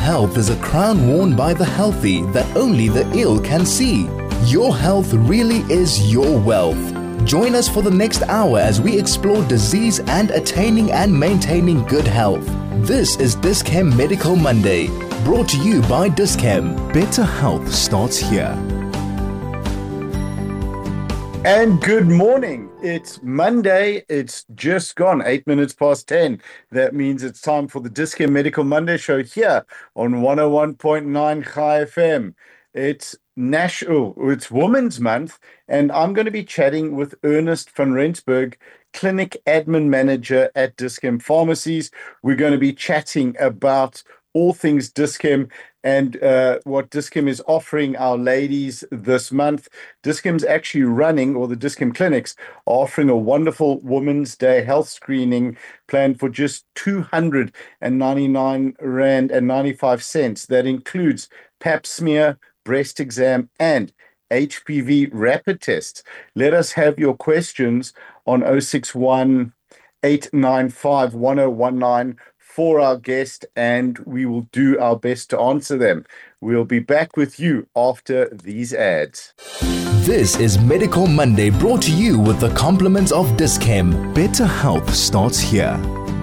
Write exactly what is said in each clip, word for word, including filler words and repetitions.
health is a crown worn by the healthy that only the ill can see. Your health really is your wealth. Join us for the next hour as we explore disease and attaining and maintaining good health. This is Dis-Chem Medical Monday, brought to you by Dis-Chem. Better health starts here. And good morning. It's Monday. It's just gone eight minutes past ten. That means it's time for the Dis-Chem Medical Monday show here on one oh one point nine Chai F M. It's National, it's Women's Month, and I'm going to be chatting with Ernest van Rensburg, Clinic Admin Manager at Dis-Chem Pharmacies. We're going to be chatting about all things Dis-Chem and uh, what Dis-Chem is offering our ladies this month. Dis-Chem's actually running, or the Dis-Chem clinics are offering a wonderful Women's Day health screening plan for just two hundred ninety-nine rand and ninety-five cents. That includes pap smear, breast exam, and H P V rapid tests. Let us have your questions on oh six one, eight nine five, one oh one nine for our guest, and we will do our best to answer them. We'll be back with you after these ads. This is Medical Monday, brought to you with the compliments of Dis-Chem. Better health starts here.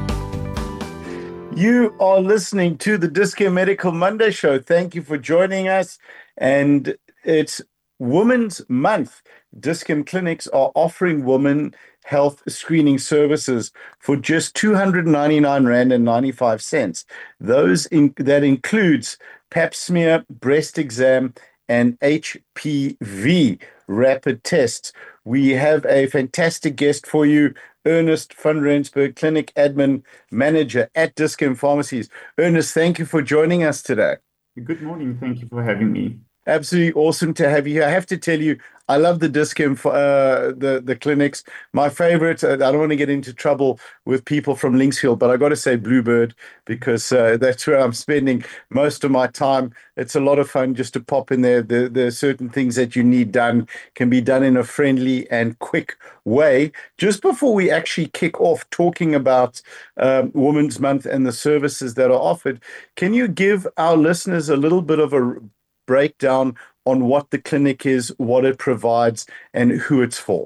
You are listening to the Dis-Chem Medical Monday show. Thank you for joining us. And it's Women's Month. Dis-Chem clinics are offering women health screening services for just two hundred ninety-nine rand and ninety-five cents. Those in, that includes pap smear, breast exam, and H P V rapid tests. We have a fantastic guest for you, Ernest van Rensburg, Clinic Admin Manager at Dis-Chem Pharmacies. Ernest, thank you for joining us today. Good morning. Thank you for having me. Absolutely awesome to have you here. I have to tell you, I love the Dis-Chem, uh, the, the clinics. My favorite, uh, I don't want to get into trouble with people from Linksfield, but I got to say Bluebird, because uh, that's where I'm spending most of my time. It's a lot of fun just to pop in there. There, there are certain things that you need done, can be done in a friendly and quick way. Just before we actually kick off talking about um, Women's Month and the services that are offered, can you give our listeners a little bit of a breakdown on what the clinic is, what it provides, and who it's for?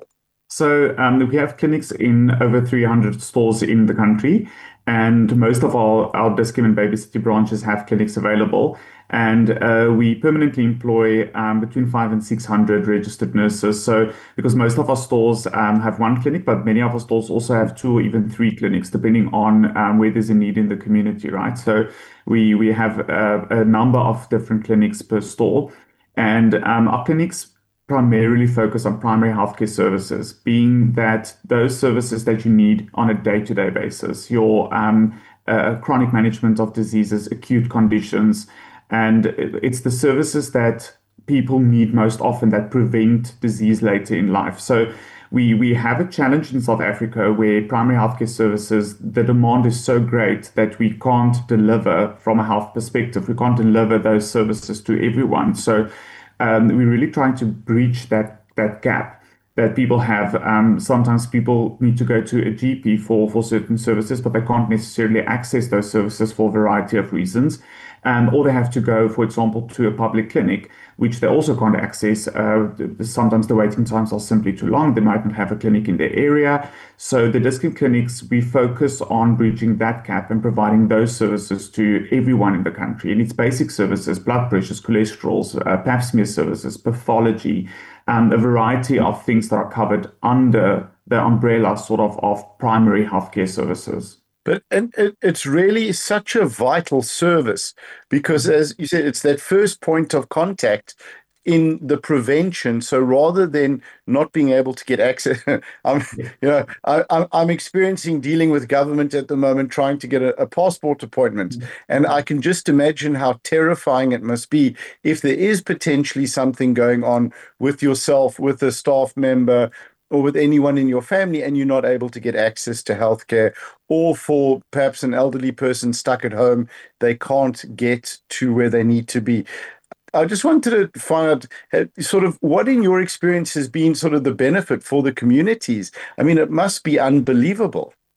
So um, we have clinics in over three hundred stores in the country, and most of our, our Dis-Chem and Baby City branches have clinics available. And uh, we permanently employ um, between five and six hundred registered nurses. So because most of our stores um, have one clinic, but many of our stores also have two or even three clinics, depending on um, where there's a need in the community, right? So we, we have a, a number of different clinics per store. And um, our clinics primarily focus on primary healthcare services, being that those services that you need on a day-to-day basis, your um, uh, chronic management of diseases, acute conditions, and it's the services that people need most often that prevent disease later in life. So we, we have a challenge in South Africa where primary healthcare services, the demand is so great that we can't deliver from a health perspective. We can't deliver those services to everyone. So um, we're really trying to breach that, that gap that people have. Um, sometimes people need to go to a G P for, for certain services, but they can't necessarily access those services for a variety of reasons. Um, or they have to go, for example, to a public clinic, which they also can't access. Uh, sometimes the waiting times are simply too long. They might not have a clinic in their area. So the Dis-Chem clinics, we focus on bridging that gap and providing those services to everyone in the country. And it's basic services, blood pressures, cholesterols, uh, pap smear services, pathology, and a variety of things that are covered under the umbrella sort of of primary healthcare services. But and it, it's really such a vital service because, as you said, it's that first point of contact in the prevention. So rather than not being able to get access, I'm, you know, I, I'm I'm experiencing dealing with government at the moment, trying to get a, a passport appointment, mm-hmm. and I can just imagine how terrifying it must be if there is potentially something going on with yourself, with a staff member, or with anyone in your family, and you're not able to get access to healthcare, or for perhaps an elderly person stuck at home, they can't get to where they need to be. I just wanted to find out sort of what in your experience has been sort of the benefit for the communities. I mean, it must be unbelievable.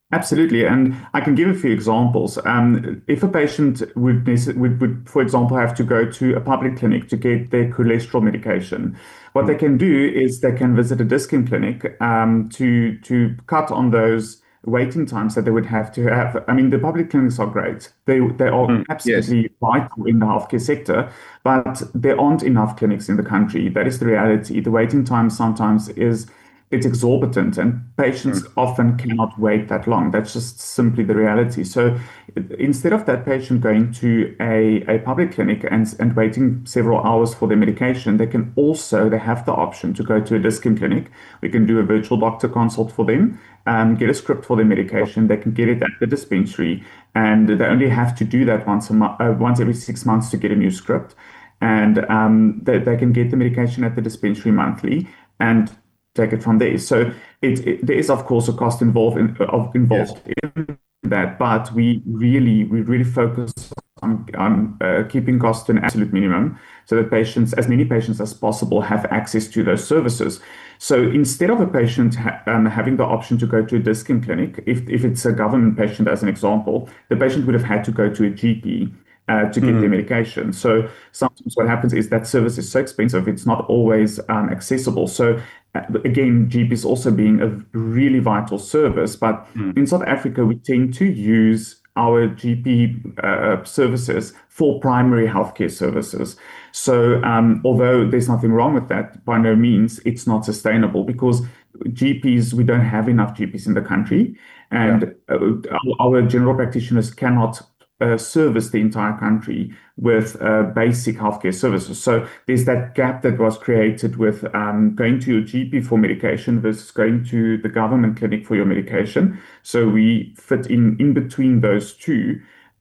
Absolutely, and I can give a few examples. Um, if a patient would, nece- would, would, for example, have to go to a public clinic to get their cholesterol medication, what they Mm. can do is they can visit a Dis-Chem clinic um, to to cut on those waiting times that they would have to have. I mean, the public clinics are great; they they are Mm. Yes. absolutely vital in the healthcare sector, but there aren't enough clinics in the country. That is the reality. The waiting time sometimes is it's exorbitant and patients Mm. often cannot wait that long. That's just simply the reality. So instead of that patient going to a, a public clinic and, and waiting several hours for their medication, they can also, they have the option to go to a Dis-Chem clinic. We can do a virtual doctor consult for them, um, get a script for their medication. They can get it at the dispensary, and they only have to do that once a mo- uh, once every six months to get a new script. And um, they, they can get the medication at the dispensary monthly and take it from there. So it, it there is of course a cost involved in, of Yes. involved in that, but we really we really focus on, on uh, keeping costs to an absolute minimum so that patients, as many patients as possible, have access to those services. So instead of a patient ha- um, having the option to go to a Dis-Chem clinic, if, if it's a government patient, as an example, the patient would have had to go to a G P uh, to get their Mm. medication. So sometimes what happens is that service is so expensive, it's not always um, accessible. So uh, again, G Ps also being a really vital service, but Mm. in South Africa, we tend to use our G P uh, services for primary healthcare services. So um, although there's nothing wrong with that, by no means, it's not sustainable because G Ps, we don't have enough G Ps in the country, Yeah. and uh, our, our general practitioners cannot uh, service the entire country with uh, basic healthcare services. So there's that gap that was created with um, going to your G P for medication versus going to the government clinic for your medication. So we fit in in between those two.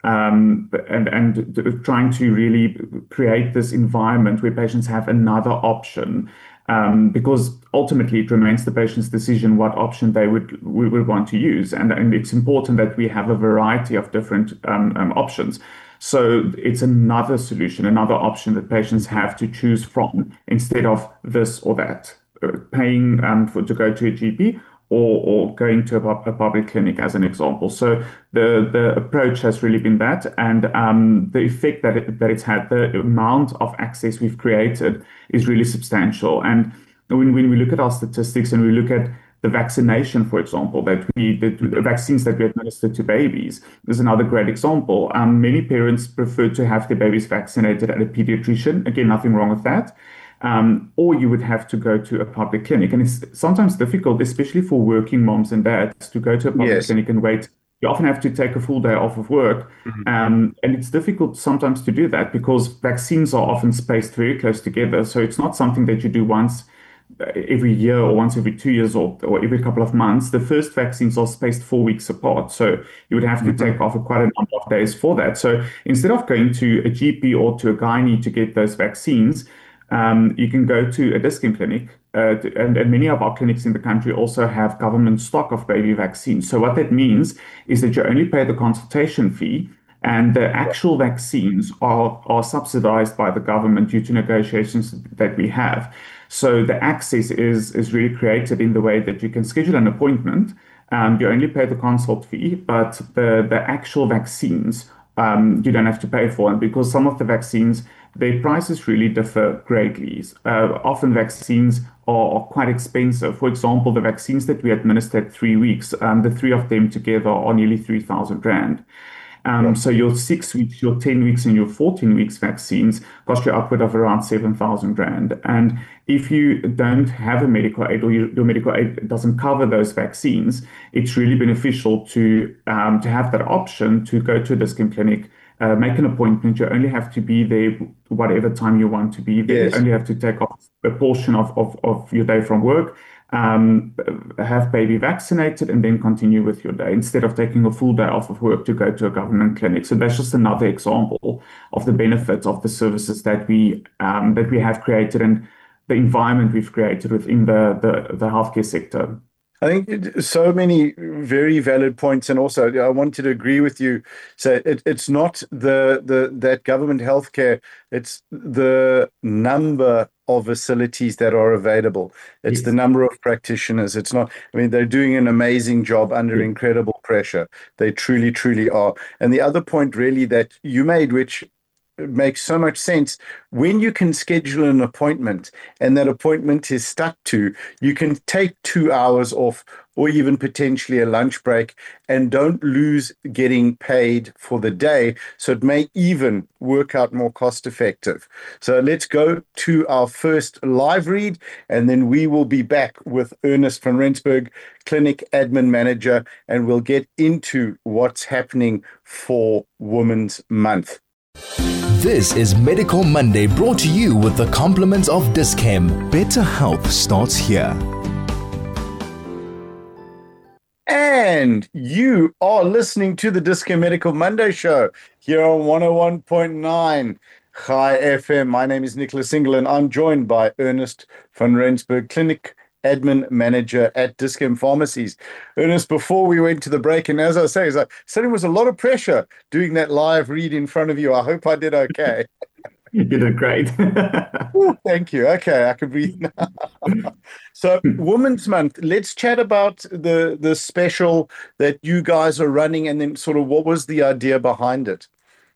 Um, and and trying to really create this environment where patients have another option, um, because ultimately it remains the patient's decision what option they would we would want to use, and and it's important that we have a variety of different um, um, options. So it's another solution, another option that patients have to choose from instead of this or that, uh, paying um, for to go to a G P or, or going to a, pub- a public clinic, as an example. So the the approach has really been that, and um, the effect that it, that it's had, the amount of access we've created is really substantial. And when when we look at our statistics and we look at the vaccination, for example, that we the, the vaccines that we administer to babies is another great example. Um, many parents prefer to have their babies vaccinated at a pediatrician. Again, nothing wrong with that. Um, or you would have to go to a public clinic. And it's sometimes difficult, especially for working moms and dads, to go to a public Yes. clinic and wait. You often have to take a full day off of work. Mhm. Um, and it's difficult sometimes to do that because vaccines are often spaced very close together. So it's not something that you do once uh, every year or once every two years or, or every couple of months. The first vaccines are spaced four weeks apart. So you would have to Mhm. take off quite a number of days for that. So instead of going to a G P or to a gynae to get those vaccines, um, you can go to a Dis-Chem clinic, uh, to- and, and many of our clinics in the country also have government stock of baby vaccines. So what that means is that you only pay the consultation fee, and the actual vaccines are, are subsidized by the government due to negotiations that we have. So the access is, is really created in the way that you can schedule an appointment. Um, you only pay the consult fee, but the, the actual vaccines um, you don't have to pay for. And because some of the vaccines, their prices really differ greatly. Uh, often vaccines are, are quite expensive. For example, the vaccines that we administered three weeks, um, the three of them together are nearly three thousand rand. Um, so your six weeks, your ten weeks, and your fourteen weeks vaccines cost you upward of around seven thousand rand. And if you don't have a medical aid or your, your medical aid doesn't cover those vaccines, it's really beneficial to um, to have that option to go to a Dis-Chem clinic, uh, make an appointment. You only have to be there whatever time you want to be there. You Yes. only have to take off a portion of, of, of your day from work, um, have baby vaccinated, and then continue with your day instead of taking a full day off of work to go to a government clinic. So that's just another example of the benefits of the services that we um, that we have created and the environment we've created within the the, the healthcare sector. I think it- so many very valid points, and also I wanted to agree with you. So it, it's not the the that government healthcare; it's the number of facilities that are available. It's Yes. the number of practitioners. It's not, I mean, they're doing an amazing job under Yeah. incredible pressure. They truly, truly are. And the other point really that you made, which makes so much sense, when you can schedule an appointment and that appointment is stuck to, you can take two hours off or even potentially a lunch break and don't lose getting paid for the day. So it may even work out more cost effective. So let's go to our first live read, and then we will be back with Ernest van Rensburg, Clinic Admin Manager, and we'll get into what's happening for Women's Month. This is Medical Monday, brought to you with the compliments of Dis-Chem. Better health starts here. And you are listening to the Dis-Chem Medical Monday show here on one oh one point nine Chai F M. My name is Nicholas Single, and I'm joined by Ernest van Rensburg, Clinic Admin Manager at Dis-Chem Pharmacies. Ernest, before we went to the break, and as I say, it's like, suddenly was a lot of pressure doing that live read in front of you. I hope I did okay. You did great. Ooh, thank you. Okay, I can breathe now. So, Women's Month, let's chat about the, the special that you guys are running, and then sort of what was the idea behind it?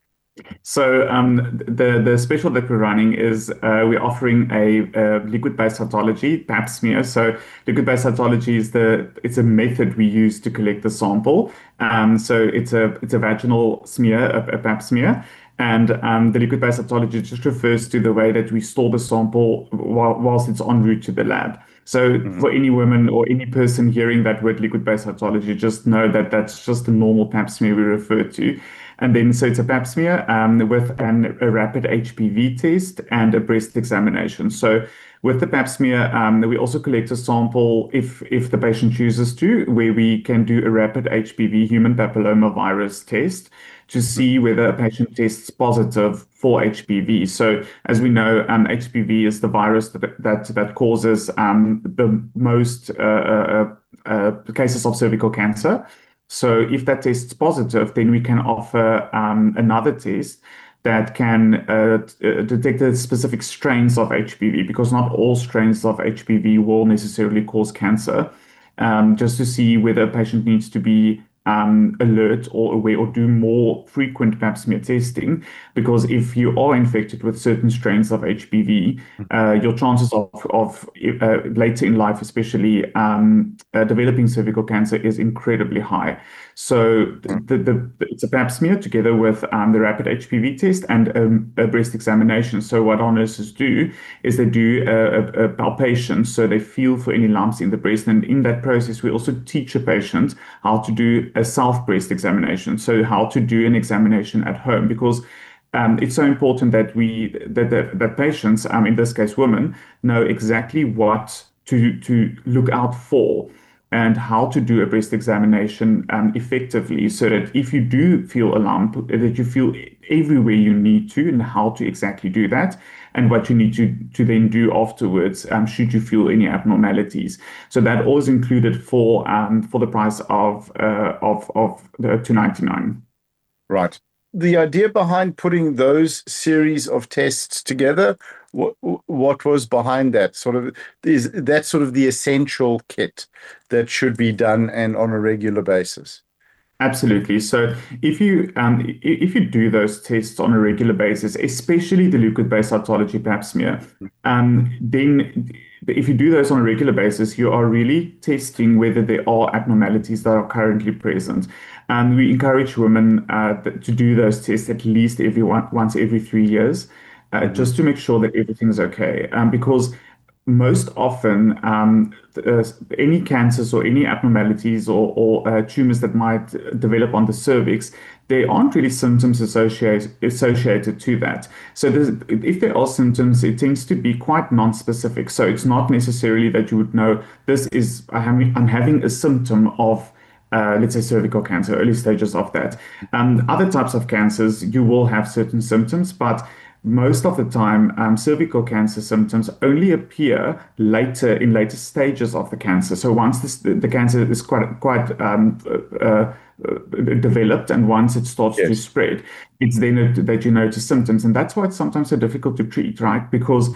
So um, the the special that we're running is uh, we're offering a, a liquid-based cytology, Pap smear. So liquid-based cytology is the it's a method we use to collect the sample. Um, so it's a it's a vaginal smear, a, a Pap smear, and um, the liquid-based cytology just refers to the way that we store the sample while, whilst it's en route to the lab. So mm-hmm. for any woman or any person hearing that word liquid-based cytology, just know that that's just the normal Pap smear we refer to. And then, so it's a Pap smear um, with an, a rapid H P V test and a breast examination. So with the Pap smear, um, we also collect a sample if if the patient chooses to, where we can do a rapid H P V, human papillomavirus test, to see whether a patient tests positive for H P V. So as we know, um, H P V is the virus that that, that causes um, the most uh, uh, uh, cases of cervical cancer. So if that tests positive, then we can offer um, another test that can uh, detect the specific strains of H P V, because not all strains of H P V will necessarily cause cancer, um, just to see whether a patient needs to be um, alert or aware or do more frequent Pap smear testing, because if you are infected with certain strains of H P V, uh, your chances of, of uh, later in life, especially um, uh, developing cervical cancer, is incredibly high. So the, the, the, it's a Pap smear together with um, the rapid H P V test and um, a breast examination. So what our nurses do is they do a, a, a palpation, so they feel for any lumps in the breast. And in that process, we also teach a patient how to do a self-breast examination, so how to do an examination at home, because um, it's so important that we that that, that patients, um, in this case women, know exactly what to to look out for and how to do a breast examination um, effectively, so that if you do feel a lump, that you feel everywhere you need to, and how to exactly do that, and what you need to, to then do afterwards, um, should you feel any abnormalities. So that all is included for um, for the price of uh, of of the two ninety-nine. Right. The idea behind putting those series of tests together, what what was behind that? Sort of is that sort of the essential kit that should be done and on a regular basis? Absolutely. So if you um, if you do those tests on a regular basis, especially the liquid-based cytology Pap smear, um, then if you do those on a regular basis, you are really testing whether there are abnormalities that are currently present. And we encourage women uh, to do those tests at least every one, once every three years, uh, mm-hmm. just to make sure that everything's okay. Um, because most often, um, uh, any cancers or any abnormalities or, or uh, tumors that might develop on the cervix, there aren't really symptoms associated associated to that. So if there are symptoms, it tends to be quite non-specific. So it's not necessarily that you would know this is I'm, I'm having a symptom of Uh, let's say cervical cancer, early stages of that. Um, other types of cancers, you will have certain symptoms, but most of the time, um, cervical cancer symptoms only appear later in later stages of the cancer. So once this, the, the cancer is quite quite um, uh, uh, developed, and once it starts yes. to spread, it's then that you notice symptoms, and that's why it's sometimes so difficult to treat, right? Because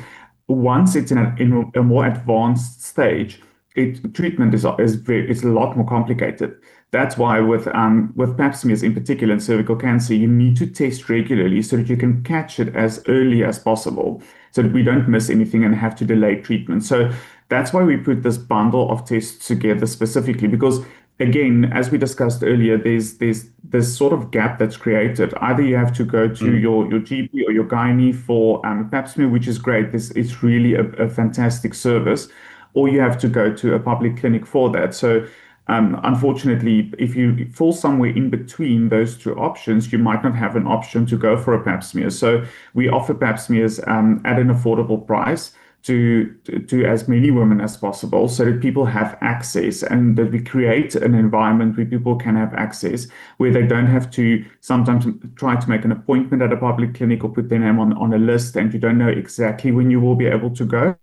once it's in a, in a more advanced stage, it, treatment is is very, it's a lot more complicated. That's why with um, with pap smears in particular in cervical cancer, you need to test regularly so that you can catch it as early as possible, so that we don't miss anything and have to delay treatment. So that's why we put this bundle of tests together specifically, because again, as we discussed earlier, there's there's this sort of gap that's created. Either you have to go to mm. your, your G P or your gynae for um, pap smear, which is great. This it's really a, a fantastic service, or you have to go to a public clinic for that. So um, unfortunately, if you fall somewhere in between those two options, you might not have an option to go for a pap smear. So we offer pap smears um, at an affordable price to, to to as many women as possible, so that people have access, and that we create an environment where people can have access, where they don't have to sometimes try to make an appointment at a public clinic or put their name on, on a list, and you don't know exactly when you will be able to go.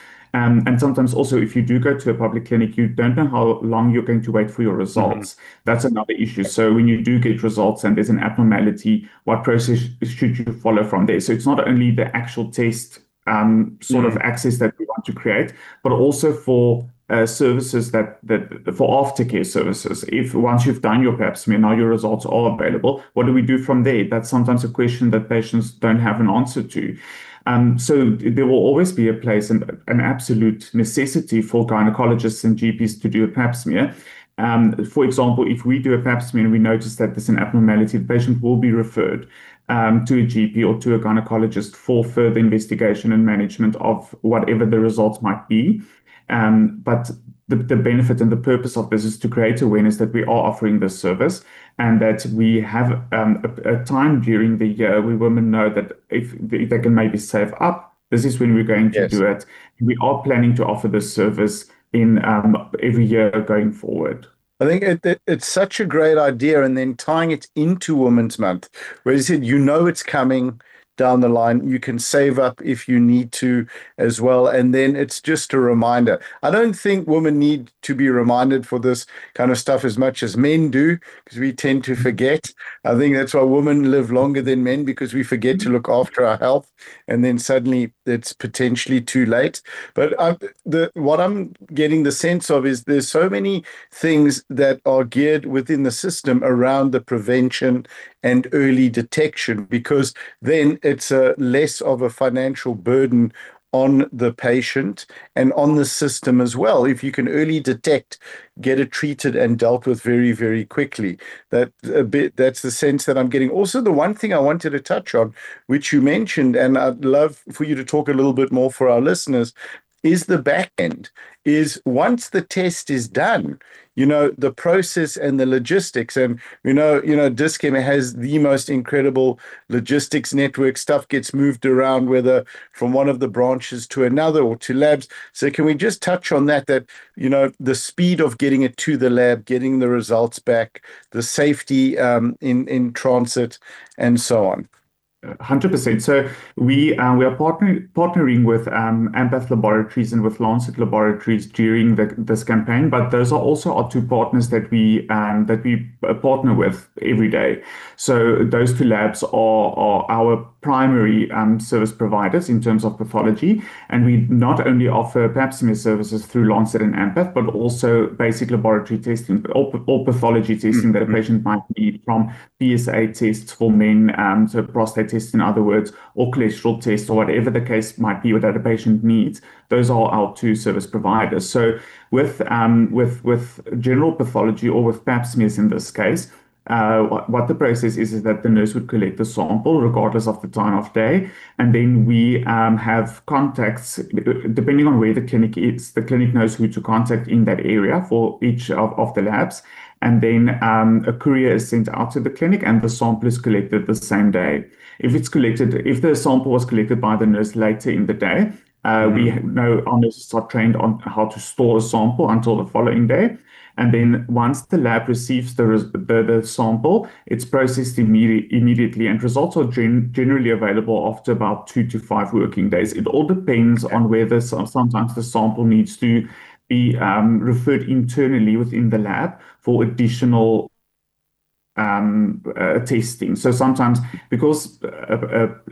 Um, and sometimes also, if you do go to a public clinic, you don't know how long you're going to wait for your results. Mm-hmm. That's another issue. So when you do get results and there's an abnormality, what process should you follow from there? So it's not only the actual test um, sort mm-hmm. of access that we want to create, but also for uh, services that, that for aftercare services. If once you've done your pap smear, now your results are available, what do we do from there? That's sometimes a question that patients don't have an answer to. Um, so there will always be a place and an absolute necessity for gynecologists and G Ps to do a pap smear. Um, for example, if we do a pap smear and we notice that there's an abnormality, the patient will be referred um, to a G P or to a gynecologist for further investigation and management of whatever the results might be. Um, but the, the benefit and the purpose of this is to create awareness that we are offering this service, and that we have um, a, a time during the year where women know that if they, they can maybe save up, this is when we're going to yes. do it. We are planning to offer this service in um, every year going forward. I think it, it, it's such a great idea, and then tying it into Women's Month, where you said, you know, it's coming down the line, you can save up if you need to as well. And then it's just a reminder. I don't think women need to be reminded for this kind of stuff as much as men do, because we tend to forget. I think that's why women live longer than men, because we forget to look after our health, and then suddenly it's potentially too late. But I, the what I'm getting the sense of is there's so many things that are geared within the system around the prevention and early detection, because then it's a less of a financial burden on the patient and on the system as well. If you can early detect, get it treated and dealt with very, very quickly. That a bit, that's the sense that I'm getting. Also, the one thing I wanted to touch on, which you mentioned, and I'd love for you to talk a little bit more for our listeners, is the back end. Is once the test is done, you know, the process and the logistics. And, you know, you know, Dis-Chem has the most incredible logistics network. Stuff gets moved around, whether from one of the branches to another or to labs. So can we just touch on that, that, you know, the speed of getting it to the lab, getting the results back, the safety um, in, in transit, and so on? one hundred percent. So we uh, we are partnering partnering with um, Ampath Laboratories and with Lancet Laboratories during the, this campaign. But those are also our two partners that we um, that we partner with every day. So those two labs are, are our primary um, service providers in terms of pathology, and we not only offer pap smear services through Lancet and Ampath, but also basic laboratory testing, all, all pathology testing mm-hmm. that a patient might need, from P S A tests for men, um, so prostate tests in other words, or cholesterol tests, or whatever the case might be that a patient needs. Those are our two service providers. So with um, with with general pathology, or with pap smears in this case, Uh, what, what the process is, is that the nurse would collect the sample regardless of the time of day. And then we um, have contacts, depending on where the clinic is, the clinic knows who to contact in that area for each of, of the labs. And then um, a courier is sent out to the clinic, and the sample is collected the same day. If it's collected, if the sample was collected by the nurse later in the day, uh, mm-hmm. we know our nurses are trained on how to store a sample until the following day. And then once the lab receives the, the, the sample, it's processed immediate, immediately, and results are gen, generally available after about two to five working days. It all depends on whether sometimes the sample needs to be um, referred internally within the lab for additional um, uh, testing. So sometimes, because a, a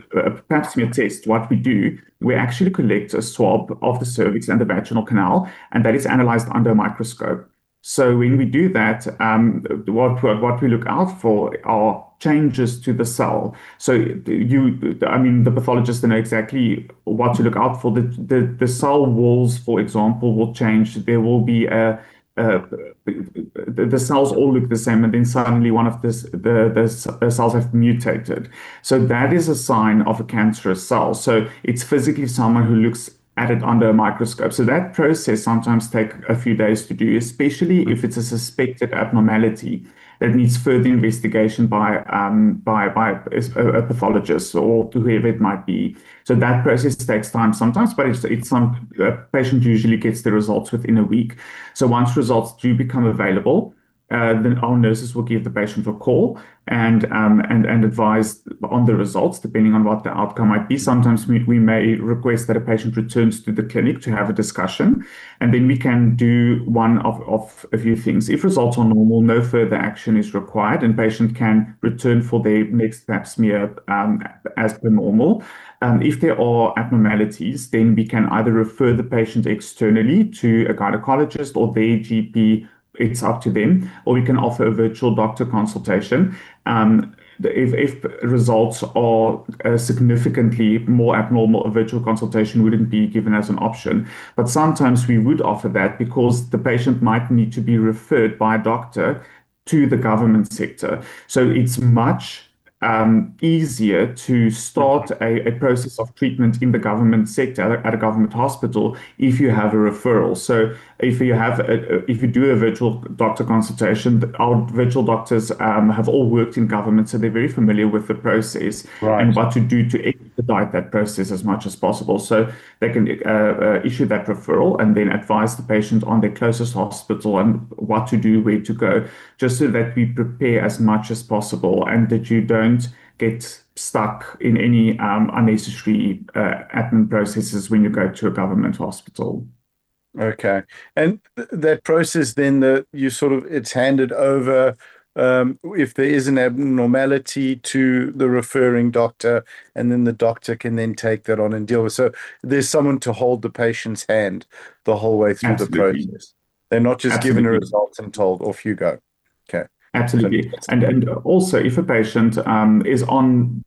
a pap smear test, what we do, we actually collect a swab of the cervix and the vaginal canal, and that is analyzed under a microscope. So when we do that, um, what what we look out for are changes to the cell. So you, I mean, the pathologist know exactly what to look out for. The the, the cell walls, for example, will change. There will be a Uh, the, the cells all look the same, and then suddenly one of this, the, the, the cells have mutated. So that is a sign of a cancerous cell. So it's physically someone who looks at it under a microscope. So that process sometimes takes a few days to do, especially if it's a suspected abnormality that needs further investigation by um, by by a, a pathologist or whoever it might be. So that process takes time sometimes, but it's it's some a patient usually gets the results within a week. So once results do become available, uh, then our nurses will give the patient a call and um, and and advise on the results depending on what the outcome might be. Sometimes we, we may request that a patient returns to the clinic to have a discussion, and then we can do one of, of a few things. If results are normal, no further action is required, and patient can return for their next pap smear um, as per normal. Um, if there are abnormalities, then we can either refer the patient externally to a gynecologist or their G P. It's up to them, or we can offer a virtual doctor consultation. Um, if, if results are uh, significantly more abnormal, a virtual consultation wouldn't be given as an option. But sometimes we would offer that because the patient might need to be referred by a doctor to the government sector. So it's much Um, easier to start a, a process of treatment in the government sector at a government hospital if you have a referral. So if you have a, if you do a virtual doctor consultation, our virtual doctors um, have all worked in government, so they're very familiar with the process Right. and what to do to expedite that process as much as possible. So they can uh, uh, issue that referral and then advise the patient on their closest hospital and what to do, where to go, just so that we prepare as much as possible and that you don't get stuck in any um, unnecessary uh, admin processes when you go to a government hospital. Okay. And th- that process then, the you sort of, it's handed over um, if there is an abnormality to the referring doctor, and then the doctor can then take that on and deal with. So there's someone to hold the patient's hand the whole way through Absolutely. the process. They're not just Absolutely. given a result and told, off you go. Okay. Absolutely. And and also, if a patient um, is on...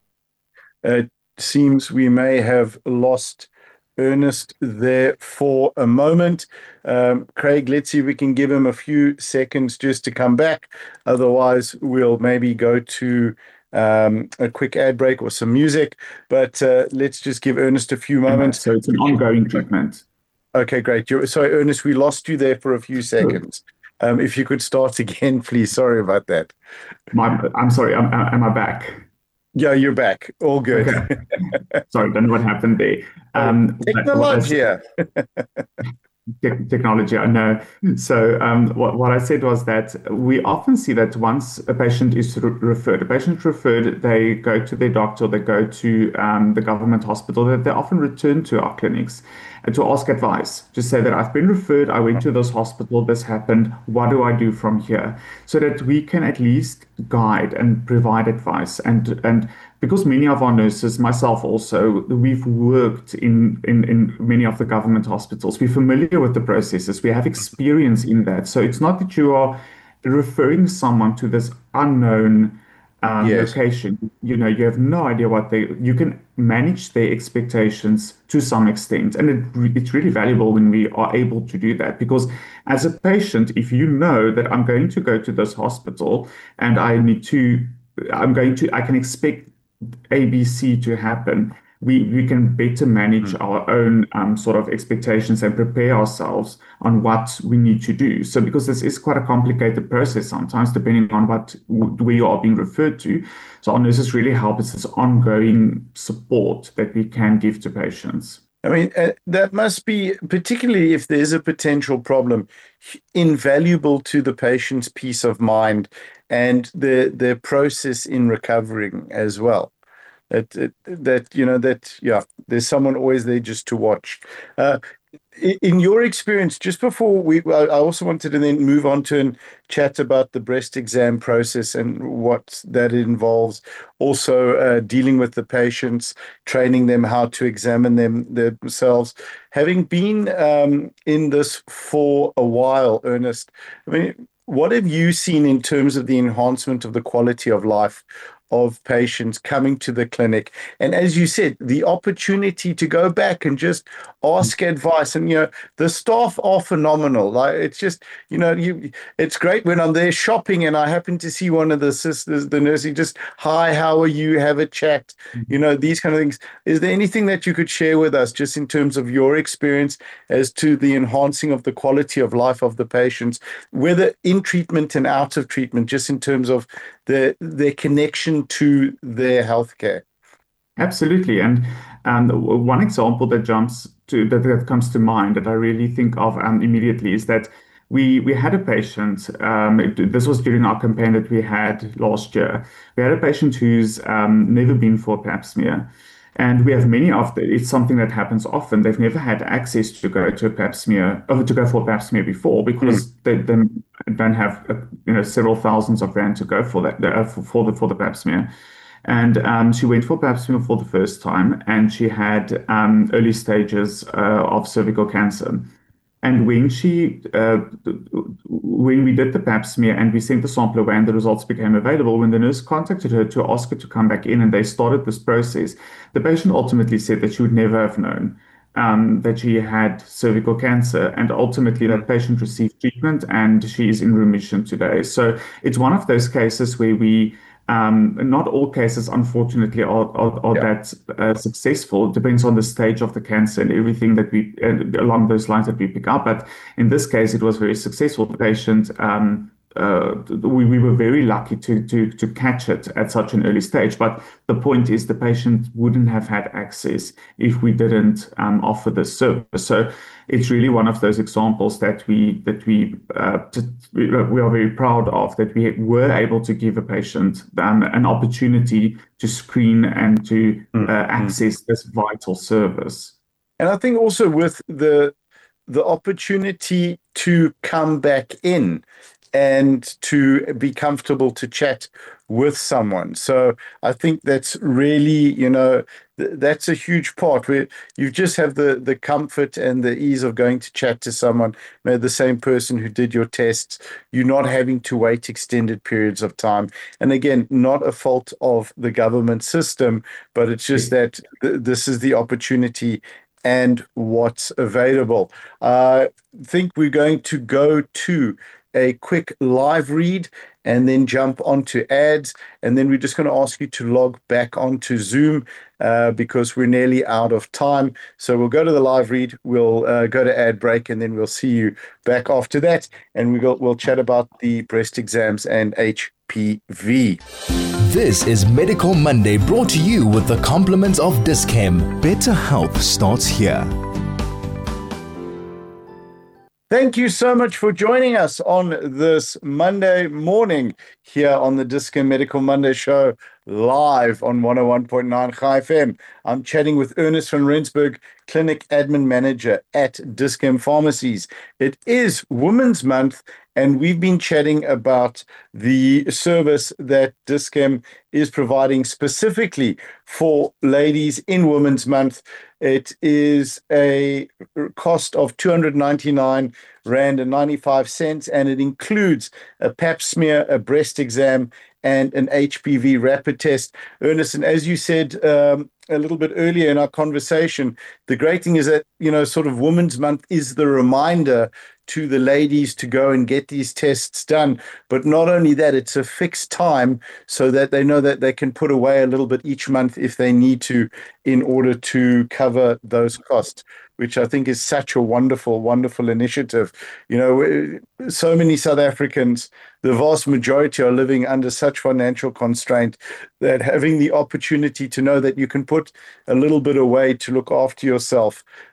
It seems we may have lost Ernest there for a moment. Um, Craig, let's see if we can give him a few seconds just to come back. Otherwise, we'll maybe go to um, a quick ad break or some music. But uh, let's just give Ernest a few moments. So it's an ongoing treatment. Okay, great. You're, sorry, Ernest, we lost you there for a few seconds. Um, if you could start again, please. Sorry about that. My, I'm sorry, am, am I back? Yeah, you're back. All good. Okay. Sorry, don't know what happened there. Um, Technology. Te- technology, I know. So um, what, what I said was that we often see that once a patient is re- referred, a patient referred, they go to their doctor, they go to um, the government hospital, that they often return to our clinics and to ask advice, to say that I've been referred, I went to this hospital, this happened, what do I do from here? So that we can at least guide and provide advice. And and because many of our nurses, myself also, we've worked in, in, in many of the government hospitals. We're familiar with the processes. We have experience in that. So it's not that you are referring someone to this unknown um, Yes. location. You know, you have no idea what they, you can manage their expectations to some extent. And it, re- it's really valuable when we are able to do that, because as a patient, if you know that I'm going to go to this hospital and I need to, I'm going to, I can expect A B C to happen, we, we can better manage our own um, sort of expectations and prepare ourselves on what we need to do. So because this is quite a complicated process sometimes, depending on what where you are being referred to. So our nurses really help us this ongoing support that we can give to patients. I mean, uh, that must be, particularly if there's a potential problem, invaluable to the patient's peace of mind and the the process in recovering as well. That that, that you know that yeah, there's someone always there just to watch. Uh, In your experience, just before we, I also wanted to then move on to and chat about the breast exam process and what that involves. Also, uh, dealing with the patients, training them how to examine them themselves. Having been um, in this for a while, Ernest, I mean, what have you seen in terms of the enhancement of the quality of life of patients coming to the clinic? And as you said, the opportunity to go back and just ask advice. And, you know, the staff are phenomenal. Like, it's just, you know, you, it's great when I'm there shopping and I happen to see one of the sisters, the nursing, just, hi, how are you? Have a chat, you know, these kind of things. Is there anything that you could share with us just in terms of your experience as to the enhancing of the quality of life of the patients, whether in treatment and out of treatment, just in terms of the their connection to their healthcare? Absolutely. And um, one example that jumps to that, that comes to mind that I really think of um, immediately is that we we had a patient. Um, it, this was during our campaign that we had last year. We had a patient who's um, never been for a pap smear. And we have many of the, it's something that happens often. They've never had access to go to a pap smear, or to go for a pap smear before because mm. they, they don't have, uh, you know, several thousands of rand to go for that, uh, for, for the for the pap smear. And um, she went for pap smear for the first time, and she had um, early stages uh, of cervical cancer. And when she, uh, when we did the pap smear and we sent the sample away and the results became available, when the nurse contacted her to ask her to come back in and they started this process, the patient ultimately said that she would never have known um, that she had cervical cancer. And ultimately that patient received treatment and she is in remission today. So it's one of those cases where we, Um, not all cases, unfortunately, are, are, are yeah. that uh, successful. It depends on the stage of the cancer and everything that we, uh, along those lines that we pick up. But in this case, it was very successful. The patient, um, uh, we, we were very lucky to, to, to catch it at such an early stage. But the point is the patient wouldn't have had access if we didn't um, offer this service. So it's really one of those examples that we that we uh, we are very proud of, that we were able to give a patient um, an opportunity to screen and to uh, access this vital service. And I think also with the the opportunity to come back in and to be comfortable to chat with someone. So I think that's really, you know, th- that's a huge part where you just have the the comfort and the ease of going to chat to someone, you know, the same person who did your tests. You're not having to wait extended periods of time. And again, not a fault of the government system, but it's just that th- this is the opportunity and what's available. I uh, think we're going to go to a quick live read and then jump onto ads. And then we're just going to ask you to log back onto Zoom uh, because we're nearly out of time. So we'll go to the live read, we'll uh, go to ad break, and then we'll see you back after that. And we will, we'll chat about the breast exams and H P V. This is Medical Monday, brought to you with the compliments of Dis-Chem. Better health starts here. Thank you so much for joining us on this Monday morning here on the Dis-Chem Medical Monday show, live on one oh one point nine Chai F M. I'm chatting with Ernest van Rensburg, Clinic Admin Manager at Dis-Chem Pharmacies. It is Women's Month, and we've been chatting about the service that Dis-Chem is providing specifically for ladies in Women's Month. It is a cost of two hundred ninety-nine rand and ninety-five cents, and it includes a pap smear, a breast exam, and an H P V rapid test. Ernest, and as you said um, a little bit earlier in our conversation, the great thing is that, you know, sort of Women's Month is the reminder to the ladies to go and get these tests done. But not only that, it's a fixed time so that they know that they can put away a little bit each month if they need to in order to cover those costs, which I think is such a wonderful, wonderful initiative. You know, so many South Africans, the vast majority, are living under such financial constraint that having the opportunity to know that you can put a little bit away to look after yourself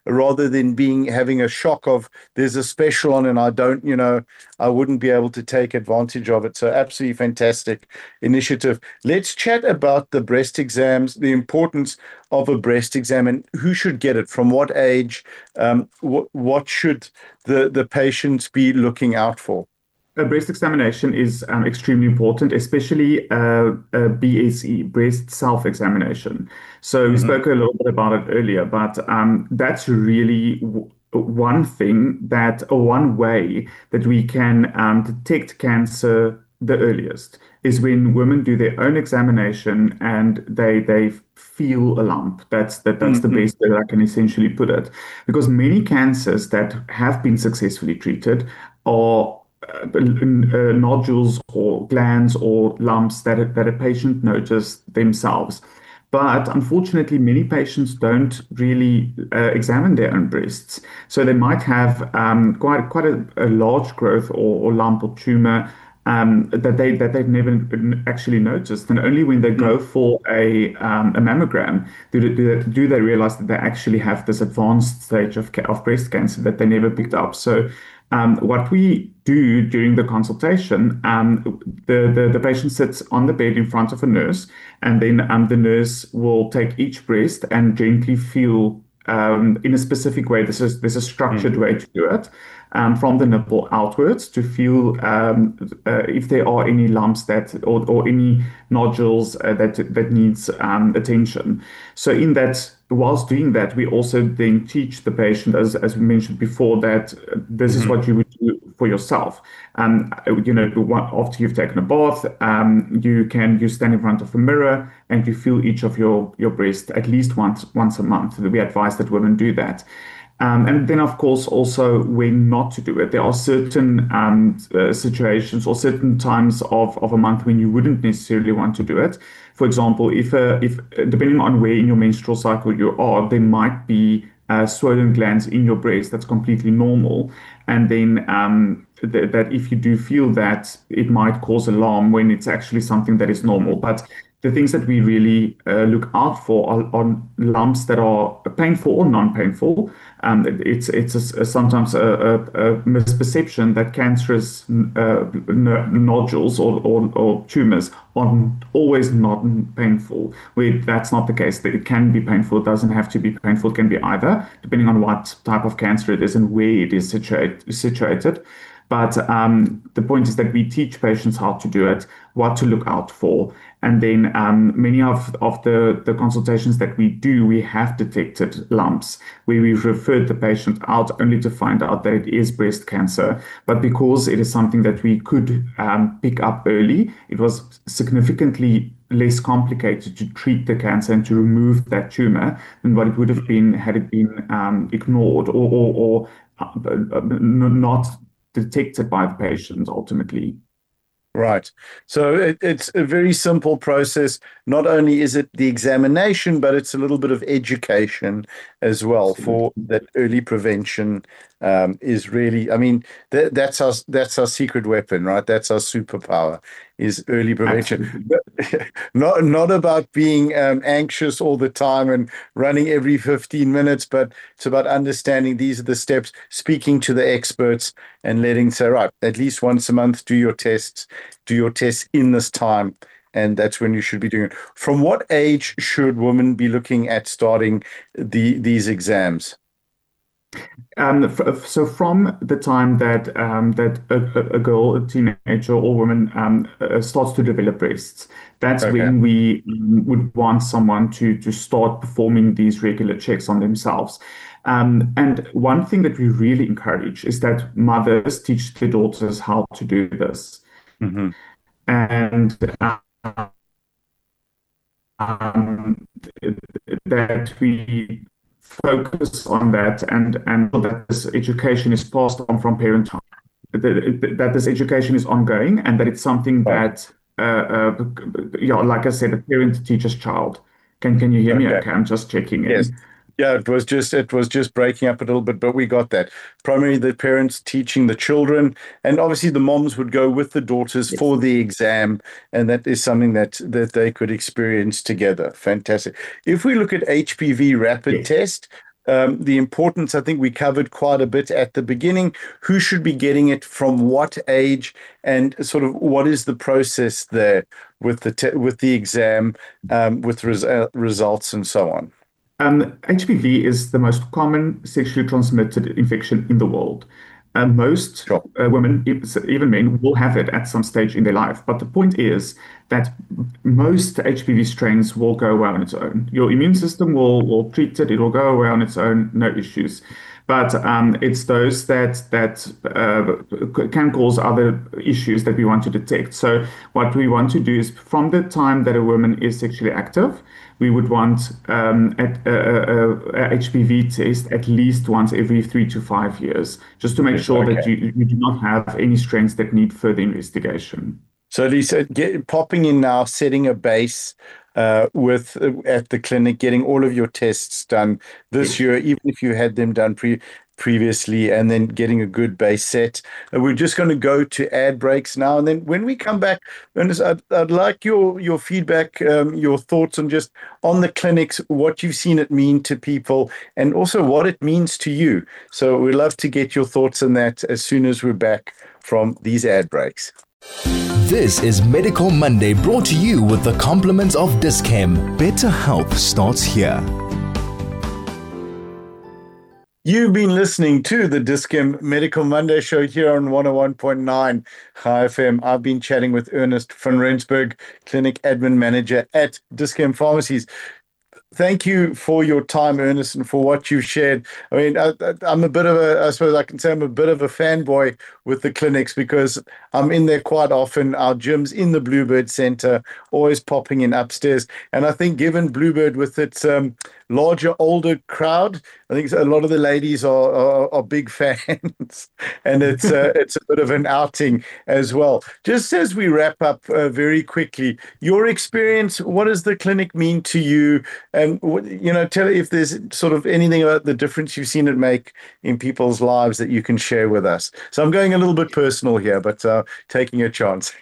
rather than being having a shock of there's a special on and I don't, you know, I wouldn't be able to take advantage of it. So absolutely fantastic initiative. Let's chat about the breast exams, the importance of a breast exam and who should get it, from what age, um, wh- what should the, the patients be looking out for? A breast examination is um, extremely important, especially uh, a B S E, breast self-examination. So we Mm-hmm. spoke a little bit about it earlier, but um, that's really w- one thing that, or one way that we can um, detect cancer the earliest is when women do their own examination and they they feel a lump. That's that that's the Mm-hmm. best way that I can essentially put it. Because many cancers that have been successfully treated are uh, uh, nodules or glands or lumps that a, that a patient noticed themselves. But unfortunately, many patients don't really uh, examine their own breasts. So they might have um, quite quite a, a large growth or, or lump or tumor um, that they that they've never actually noticed, and only when they go for a um, a mammogram do they, do they, do they realize that they actually have this advanced stage of ca- of breast cancer that they never picked up. So. Um, what we do during the consultation, um, the, the, the patient sits on the bed in front of a nurse, and then um, the nurse will take each breast and gently feel um, in a specific way. This is there's a structured way to do it, um, from the nipple outwards to feel um, uh, if there are any lumps that or, or any nodules uh, that that needs um, attention. So in that. Whilst doing that, we also then teach the patient, as, as we mentioned before, that uh, this is what you would do for yourself. Um, you know, after you've taken a bath, um, you can you stand in front of a mirror and you feel each of your your breast at least once once a month. We advise that women do that. Um, and then, of course, also when not to do it. There are certain um, uh, situations or certain times of, of a month when you wouldn't necessarily want to do it. For example, if uh, if depending on where in your menstrual cycle you are, there might be uh, swollen glands in your breast. That's completely normal. And then um, th- that if you do feel that, it might cause alarm when it's actually something that is normal. But the things that we really uh, look out for are, are lumps that are painful or non-painful. Um, it's it's a, a, sometimes a, a, a misperception that cancerous uh, n- nodules or, or, or tumors are always not painful. Where that's not the case. It can be painful. It doesn't have to be painful. It can be either, depending on what type of cancer it is and where it is situate, situated. But um, the point is that we teach patients how to do it, what to look out for. And then um, many of, of the, the consultations that we do, we have detected lumps where we've referred the patient out only to find out that it is breast cancer. But because it is something that we could um, pick up early, it was significantly less complicated to treat the cancer and to remove that tumor than what it would have been had it been um, ignored or, or, or uh, not detected by the patient ultimately. Right. So it, it's a very simple process. Not only is it the examination, but it's a little bit of education as well for that early prevention um, is really, I mean, that, that's our that's our secret weapon, right? That's our superpower is early prevention. not not about being um, anxious all the time and running every fifteen minutes, but it's about understanding these are the steps, speaking to the experts and letting say, right, at least once a month, do your tests, do your tests in this time. And that's when you should be doing it. From what age should women be looking at starting the these exams? Um, f- so from the time that um, that a, a girl, a teenager, or woman um, uh, starts to develop breasts, that's Okay. when we um, would want someone to to start performing these regular checks on themselves. Um, and one thing that we really encourage is that mothers teach their daughters how to do this, Mm-hmm. and um, that we focus on that and and that this education is passed on from parent to that, that this education is ongoing and that it's something Right. that uh, uh yeah, like I said, a parent teaches child. Can can you hear me? Okay. Okay, I'm just checking Yes. in. Yeah, it was just it was just breaking up a little bit, but we got that. Primarily the parents teaching the children, and obviously the moms would go with the daughters Yes. for the exam, and that is something that that they could experience together. Fantastic. If we look at H P V rapid Yes. test, Um, the importance, I think we covered quite a bit at the beginning. Who should be getting it from what age, and sort of what is the process there with the te- with the exam, um, with res- uh, results and so on. Um, H P V is the most common sexually transmitted infection in the world. Uh, most Sure. uh, women, even men, will have it at some stage in their life. But the point is that most H P V strains will go away on its own. Your immune system will, will treat it, it will go away on its own, no issues. But um, it's those that that uh, can cause other issues that we want to detect. So what we want to do is, from the time that a woman is sexually active, we would want um, at, a, a, a H P V test at least once every three to five years, just to make sure Okay. that you, you do not have any strains that need further investigation. So Lisa, get, popping in now, setting a base uh, with uh, at the clinic, getting all of your tests done this year, even if you had them done pre previously, and then getting a good base set. Uh, we're just going to go to ad breaks now, and then when we come back, Ernest, I'd, I'd like your your feedback, um, your thoughts on just on the clinics, what you've seen it mean to people, and also what it means to you. So we'd love to get your thoughts on that as soon as we're back from these ad breaks. This is Medical Monday, brought to you with the compliments of Dis-Chem. Better health starts here. You've been listening to the Dis-Chem Medical Monday show here on one oh one point nine Chai F M. I've been chatting with Ernest van Rensburg, Clinic Admin Manager at Dis-Chem Pharmacies. Thank you for your time, Ernest, and for what you've shared. I mean, I, I'm a bit of a, I suppose I can say I'm a bit of a fanboy with the clinics, because I'm in there quite often. Our gym's in the Bluebird Center, always popping in upstairs. And I think given Bluebird with its um, larger, older crowd, I think a lot of the ladies are, are, are big fans. And it's, uh, it's a bit of an outing as well. Just as we wrap up uh, very quickly, your experience, what does the clinic mean to you? And, you know, tell if there's sort of anything about the difference you've seen it make in people's lives that you can share with us. So I'm going a little bit personal here, but uh, taking a chance.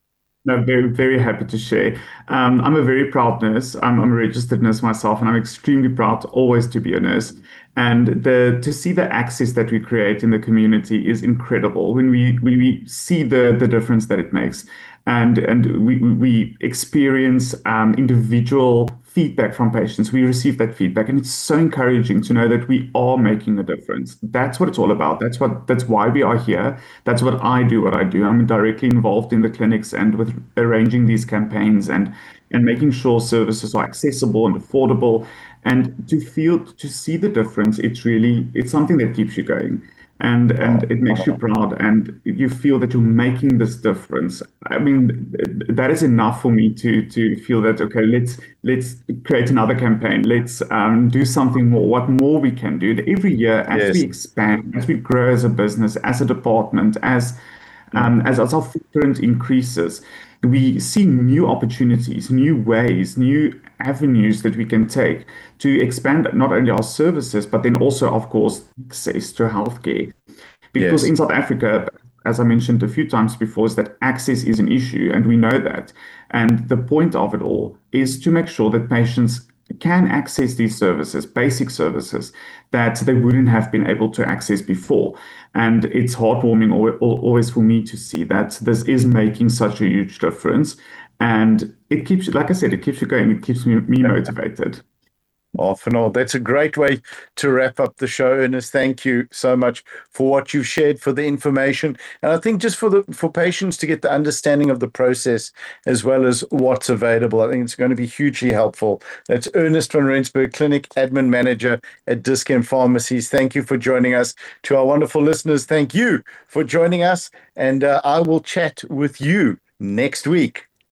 No, very, very happy to share. Um, I'm a very proud nurse. I'm, I'm a registered nurse myself, and I'm extremely proud always to be a nurse. And the to see the access that we create in the community is incredible. When we when we see the the difference that it makes, and and we we experience um, individual feedback from patients. We receive that feedback, and it's so encouraging to know that we are making a difference. That's what it's all about. That's what that's why we are here. That's what I do. What I do. I'm directly involved in the clinics and with arranging these campaigns and and making sure services are accessible and affordable. And to feel to see the difference, it's really it's something that keeps you going. And and it makes you proud, and you feel that you're making this difference. I mean, that is enough for me to to feel that, okay, let's let's create another campaign. Let's um, do something more. What more we can do every year as Yes. we expand, as we grow as a business, as a department, as um, as, as our footprint increases, we see new opportunities, new ways, new avenues that we can take to expand not only our services, but then also, of course, access to healthcare. Because Yes. in South Africa, as I mentioned a few times before, is that access is an issue, and we know that. And the point of it all is to make sure that patients can access these services, basic services that they wouldn't have been able to access before. And it's heartwarming al- al- always for me to see that this is making such a huge difference. And it keeps, like I said, it keeps you going, it keeps me, me motivated. Oh, Fernand, that's a great way to wrap up the show, Ernest. Thank you so much for what you've shared, for the information, and I think just for the for patients to get the understanding of the process as well as what's available. I think it's going to be hugely helpful. That's Ernest van Rensburg, Clinic Admin Manager at Dis-Chem Pharmacies. Thank you for joining us. To our wonderful listeners, thank you for joining us, and uh, I will chat with you next week.